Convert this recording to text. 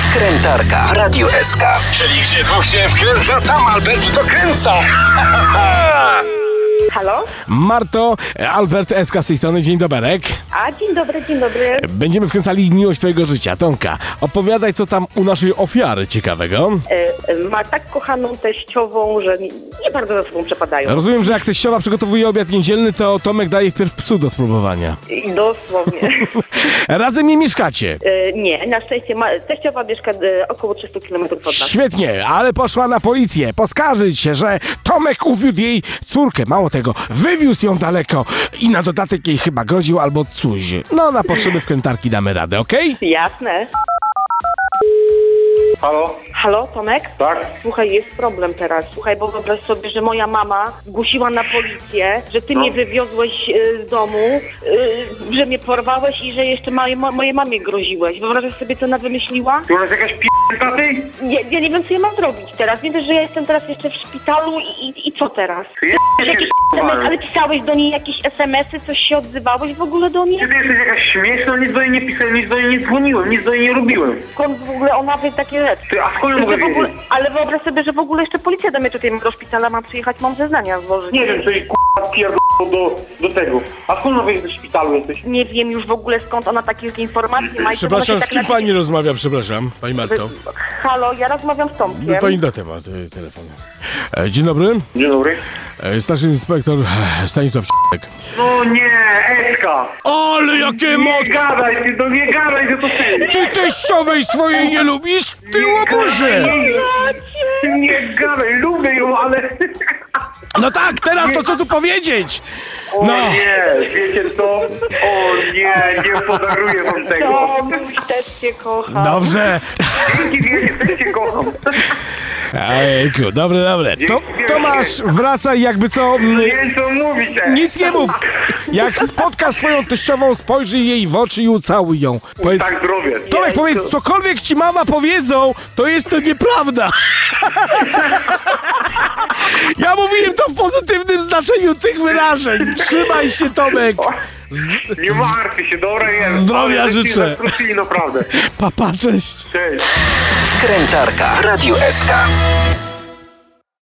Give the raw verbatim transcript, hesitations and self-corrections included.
Wkrętarka w Radiu S K. Czyli gdzie dwóch się wkręca, tam Albert dokręca. Halo? Marto, Albert S K z tej strony, dzień doberek. A, dzień dobry, dzień dobry. Będziemy wkręcali miłość twojego życia. Tomka, opowiadaj, co tam u naszej ofiary ciekawego. E, ma tak kochaną teściową, że nie, nie bardzo za sobą przepadają. Rozumiem, że jak teściowa przygotowuje obiad niedzielny, to Tomek daje wpierw psu do spróbowania. I dosłownie. Razem nie mieszkacie. E, nie, na szczęście ma, teściowa mieszka e, około trzysta kilometrów od nas. Świetnie, ale poszła na policję poskarżyć się, że Tomek uwiódł jej córkę. Mało tego, wywiózł ją daleko i na dodatek jej chyba groził albo coś. No, na potrzeby wkrętarki damy radę, okej? Okay? Jasne. Halo? Halo, Tomek? Tak? Słuchaj, jest problem teraz. Słuchaj, bo wyobraź sobie, że moja mama zgłosiła na policję, że ty No. mnie wywiozłeś y, z domu, y, że mnie porwałeś i że jeszcze mojej, mo, mojej mamie groziłeś. Wyobrażasz sobie, co ona wymyśliła? Ty masz jakaś p***a ty? Ja, ja nie wiem, co ja mam zrobić teraz. Wiesz, że ja jestem teraz jeszcze w szpitalu i, i, i co teraz? Ty Jakieś jesteś S M S, p***a. ale pisałeś do niej jakieś es em esy, coś się odzywałeś w ogóle do niej? Czy ty jesteś jakaś śmieszna? Nic do niej nie pisałem, nic do niej nie dzwoniłem, nic do niej nie robiłem. Skąd w ogóle ona wie takie rzeczy? Ty, a skąd ja mogę Że w ogóle, wiedzieć? ale wyobraź sobie, że w ogóle jeszcze policja do mnie tutaj do szpitala ma przyjechać, mam zeznania złożyć. Nie wiem, co jej k***a pierdolą do, do tego. A skąd nowej w szpitalu jesteś? Nie wiem już w ogóle, skąd ona takie informacje ma. i czemu ona się Przepraszam, z tak kim na- pani rozmawia, przepraszam, pani Marto? Halo, ja rozmawiam z Tomkiem. Pani da temat e, telefonu. E, dzień dobry, Dzień dobry. e, starszy inspektor e, Stanisław C***ek. No nie, Eska! Ale jakie moc! Nie gadaj, ty, no nie gadaj, że to ty! Ty teściowej swojej nie lubisz? Ty łobuzie! Ty nie gadaj, lubię ją, ale... No tak, teraz to co tu powiedzieć? O No. nie, wiecie co? O nie, nie podaruję wam tego. Tomuś, też cię kocham. Dobrze. Dzięki wielkie, też cię kocham. Ejku, dobre, dobre. To, Tomasz, wracaj jakby co... Nie mm, wiem co mówić. ej. Nic nie mów. Jak spotkasz swoją teściową, spojrzyj jej w oczy i ucałuj ją. Powiedz, Tak zrobię. Tomek, powiedz, cokolwiek ci mama powiedzą, to jest to nieprawda. Ja mówiłem to w pozytywnym znaczeniu tych wyrażeń. Trzymaj się, Tomek. Nie martw się, dobra jest. Zdrowia Ale życzę. żeście zastruszyli, naprawdę. Papa, cześć. Cześć. Wkrętarka w Radiu S K.